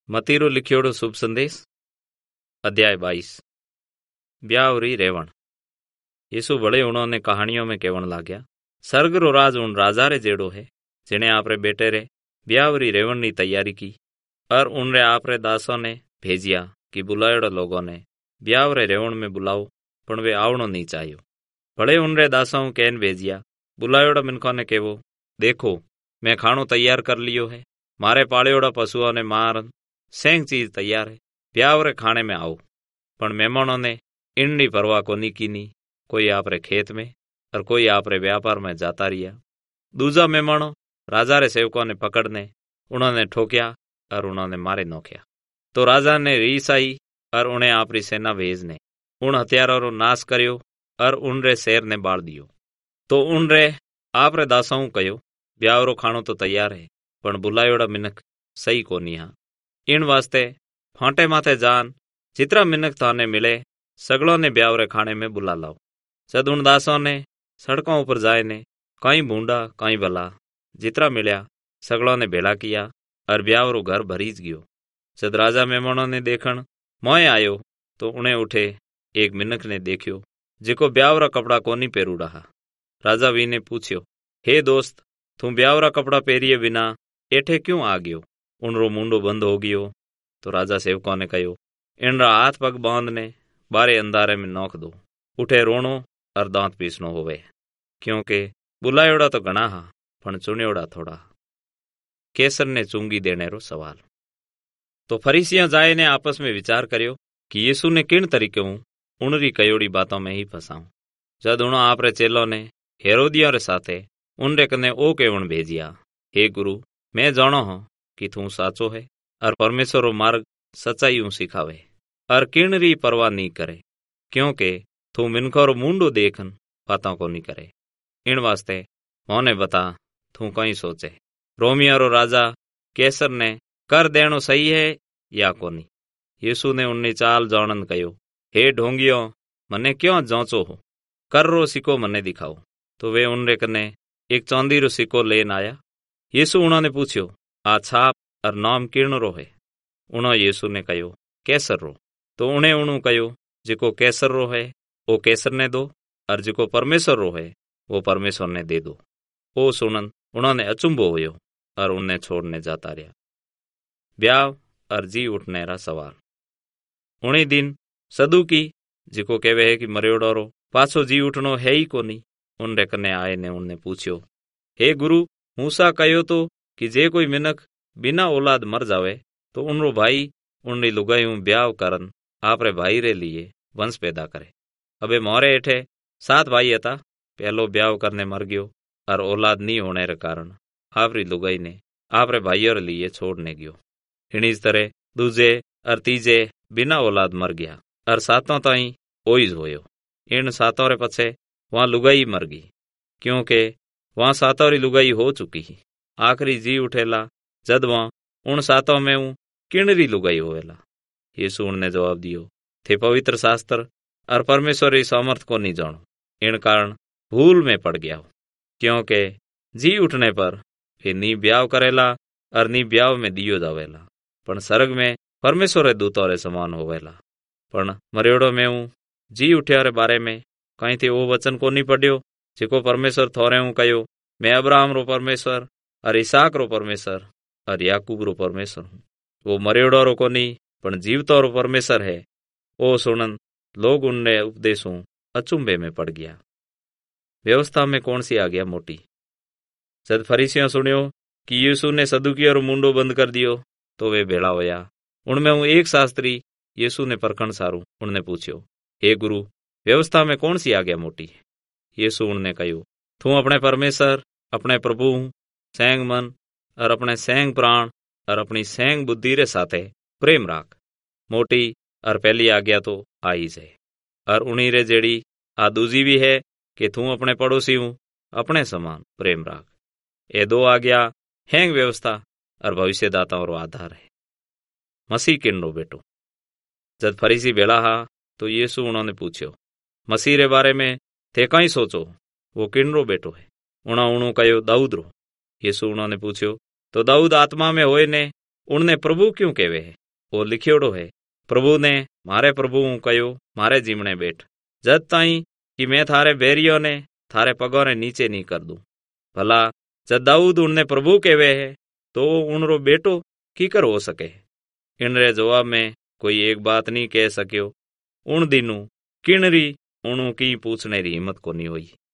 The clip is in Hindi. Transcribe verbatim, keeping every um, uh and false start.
मतीरो लिखियोड़ो शुभ संदेश अध्याय बाईस। ब्यावरी रेवण। यीशु बड़े उन्होंने कहानियों में केवण लाग्या, सर्ग रो राज उन राजा रे जेड़ो है जिने आपरे बेटे रे ब्यावरी रेवण नी तैयारी की। और उनरे आपरे दासों ने भेजिया कि बुलायोड़ो लोगों ने ब्यावरे रेवण में बुलाओ, पण वे आवणो नहीं चाहियो। भले उनरे दासों कहन भेजिया, बुलायोड़ा मिनखों ने केवो, देखो मैं खाणो तैयार कर लियो है, मारे पाळ्योड़ा पशुओं ने मारन सेंग चीज तैयार है, ब्यावरे खाने में आओ। पण मेहमानों ने इननी परवाह कोनी कीनी, कोई आपरे खेत में और कोई आपरे व्यापार में जाता रिया। दूजा मेहमानों राजा रे सेवकों ने पकड़ने उन्होंने ठोक्या और उन्होंने मारे नोख्या। तो राजा ने रीस आई और उन्हें आपरी सेना भेजने उन हथियारों रो नाश कर्यो और उनरे शहर ने बाळ दियो। तो उनरे आपरे दासों कहो, ब्यावरो खाणो तो तैयार है, पण बुलायोड़ा मिनख सही कोनी हा। इन वास्ते फांटे माथे जान जितरा मिनख थाने मिले सगलों ने ब्यावरे खाने में बुला लाओ। जद उन दासों ने सड़कों ऊपर जाए ने कई बूंदा कई भला जितरा मिल्या सगलों ने भेला किया और ब्यावरो घर भरीज गयो। जद राजा मेहमानों ने देखण मोए आयो तो उन्हें उठे एक मिनख ने देखियो जिको ब्यावरा कपड़ा कोनी पहेरू रहा। राजा वी ने पूछ्यो, हे दोस्त, तू ब्यावरा कपड़ा पहरिए बिना एठे क्यों आ गयो? उनरो मुंडो बंद हो गयो। तो राजा सेवकों ने कहो, इनरा हाथ पग बांधने बारे अंधारे में नोख दो, उठे रोणो और दांत पीसनो होवे, क्योंकि बुलायोड़ा तो घणा हा पण चुन्योड़ा थोड़ा। कैसर ने चुंगी देने रो सवाल। तो फरीसियां जाए ने आपस में विचार कर्यो कि यीशु ने किन तरीके हूं उनरी कयोड़ी बातों में ही फसाऊं। जद उन आपरे चेलों ने हेरोदिया रे साथे उनरे कने ओ केवण भेजिया, हे गुरु, मैं जाणो हूं कि तू साचो है और परमेश्वर रो मार्ग सच्चाई ऊ सिखावे और किण री परवाह नहीं करे, क्योंकि तू मिनखो रो मुंडो देखन बातों को नहीं करे। इन वास्ते मोने बता, तू कहीं सोचे, रोमिया रो राजा कैसर ने कर देणो सही है या कोनी? यीशु ने उन्नी चाल जाणन कहो, हे ढोंगियो, मने क्यों जांचो हो? कर रो सिक्को मने दिखाओ। तो वे उनरे कने एक चांदी रो सिक्को लेन आया। यीशु उन्होंने पूछ्यो, आ छाप और नाम किण रो है? उन्होंने यीशु ने कहो, कैसर रो। तो उन्हें उन्हों कहो, जिको कैसर रो है वो कैसर ने दो और जिको परमेश्वर रो है वो परमेश्वर ने दे दो। ओ सुनन उन्होंने अचुंबो होयो और उन्हें छोड़ने जाता रहा। ब्याव और जी उठने रा सवाल। उन्हीं दिन सदुकी जिको कहवे है कि मरियोड़ो रो पाछो जी उठनो है ही कोनी, उनरे कने आए ने उनने पूछ्यो, हे गुरु, मूसा कहो तो कि जे कोई मिनख बिना औलाद मर जावे तो उनरो भाई उनरी लुगाईऊ ब्याह करन आपरे भाई रे लिए वंश पैदा करे। अबे मोरे हेठे सात भाई हता, पहलो ब्याह करने मर गयो और औलाद नहीं होने रे कारण आपरी लुगाई ने आपरे भाईयों रे लिए छोड़ने गयो। इस तरह दूजे और तीजे बिना औलाद मर गया और सातों ताई ओइज होयो। इन सातों रे पछे वहां लुगाई मर गई, क्योंकि वहां सातों री लुगाई हो चुकी ही। आखिरी जी उठेला जद वहां उन सातों में ऊ किणरी लुगाई होवेला। यीशु उनने जवाब दियो, थे पवित्र शास्त्र और परमेश्वर री सामर्थ को नहीं जानो, इन कारण भूल में पड़ गया हो। क्योंकि जी उठने पर वे नी ब्याह करेला और नी ब्याह में दियो जावेला, पण सर्ग में परमेश्वर रे दूतों रे समान होवेला। पण मरियोड़ो में ऊ जी उठ्या रे बारे में कहीं थी वो वचन को नहीं पढ़ियो जिको परमेश्वर थोरे ऊ कहो, मैं अब्राहम रो परमेश्वर और इसहाक रो परमेश्वर और याकूब रो परमेश्वर हूँ। वो मरियोड़ो रो कोनी पण जीवतो रो परमेश्वर है। ओ सुनन लोग उनने उपदेशों अचुंबे में पड़ गया। व्यवस्था में कौन सी आज्ञा मोटी? जद फरीसियों सुनियो कि यीशु ने सदुकियों रो मुंडो बंद कर दियो तो वे भेड़ा होया। उनमें हूँ एक शास्त्री यीशु ने परखण सारू उनने पूछ्यो, हे गुरु, व्यवस्था में कौन सी आज्ञा मोटी? यीशु उनने कहो, तू अपने परमेश्वर अपने प्रभु सैंग मन और अपने सैंग प्राण और अपनी सैंग बुद्धि रे साथे प्रेम राख। मोटी और पहली आज्ञा तो आई है, और उन्हीं रे जेड़ी आ दूजी भी है कि तू अपने पड़ोसी हूँ अपने समान प्रेम राख। ये दो आज्ञा हैंग व्यवस्था और भविष्यदाताओं रो आधार है। मसीह किन्नो बेटो। जद फरीसी भेला हा तो यीशु उन्होंने पूछ्यो, मसीह रे बारे में थे कहीं सोचो, वो किन्नो बेटो है? उन्होंने उन्हों कहो, दाऊद रो। यीशु उन्होंने पूछ्यो, तो दाऊद आत्मा में होए ने उनने प्रभु क्यों केवे है? वो लिखियोड़ो है, प्रभु ने मारे प्रभु हूँ कयो मारे जीमणे बैठ, जद ताई कि मैं थारे बैरियों ने थारे पगों ने नीचे नहीं कर दूं। भला जद दाऊद उनने प्रभु केवे है तो उनरो बेटो कीकर हो सके? इनरे जवाब में कोई एक बात नहीं कह सक्यो। उन दिनों किणरी उणु की पूछने री हिम्मत कोनी हुई।